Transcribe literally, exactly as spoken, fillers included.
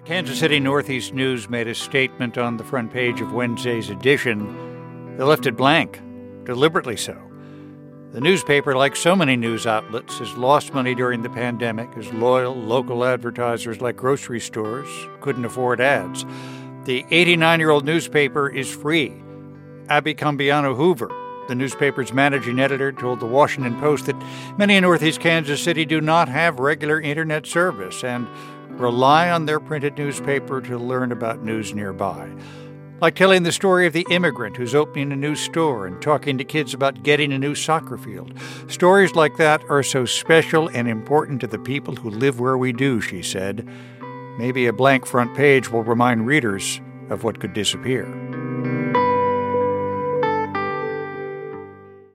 Kansas City Northeast News made a statement on the front page of Wednesday's edition. They left it blank, deliberately so. The newspaper, like so many news outlets, has lost money during the pandemic as loyal local advertisers like grocery stores couldn't afford ads. The eighty-nine-year-old newspaper is free. Abby Cambiano Hoover, the newspaper's managing editor, told the Washington Post that many in Northeast Kansas City do not have regular internet service and rely on their printed newspaper to learn about news nearby. Like telling the story of the immigrant who's opening a new store and talking to kids about getting a new soccer field. Stories like that are so special and important to the people who live where we do, she said. Maybe a blank front page will remind readers of what could disappear.